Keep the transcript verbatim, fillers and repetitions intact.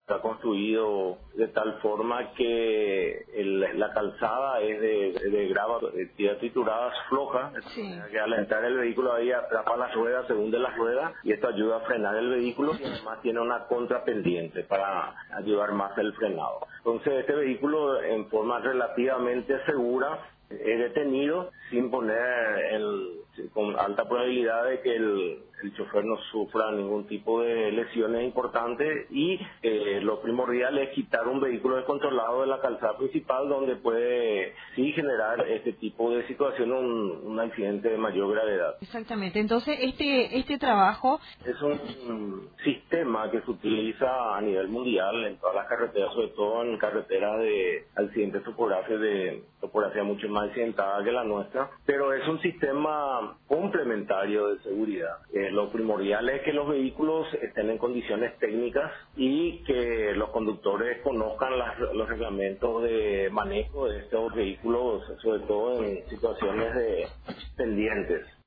Está construido de tal forma que el- la calzada es de, de grava, de tira trituradas floja, de Sí. manera que al entrar el vehículo ahí atrapa las ruedas, se hunde las ruedas y esto ayuda a frenar el vehículo y además tiene una contrapendiente para ayudar más el frenado. Entonces este vehículo en forma relativamente segura es detenido sin poner el, con alta probabilidad de que el, el chofer no sufra ningún tipo de lesiones importantes y eh, lo primordial es quitar un vehículo descontrolado de la calzada principal donde puede sí generar este tipo de situación, un, un accidente de mayor gravedad. Exactamente. Entonces, este este trabajo, Es un sistema que se utiliza a nivel mundial en todas las carreteras, sobre todo en carreteras de accidentes topográficos de topografía mucho más accidentada que la nuestra, pero es un sistema complementario de seguridad. Eh, lo primordial es que los vehículos estén en condiciones técnicas y que los conductores conozcan las- los reglamentos de manejo de estos vehículos, sobre todo en situaciones de pendientes.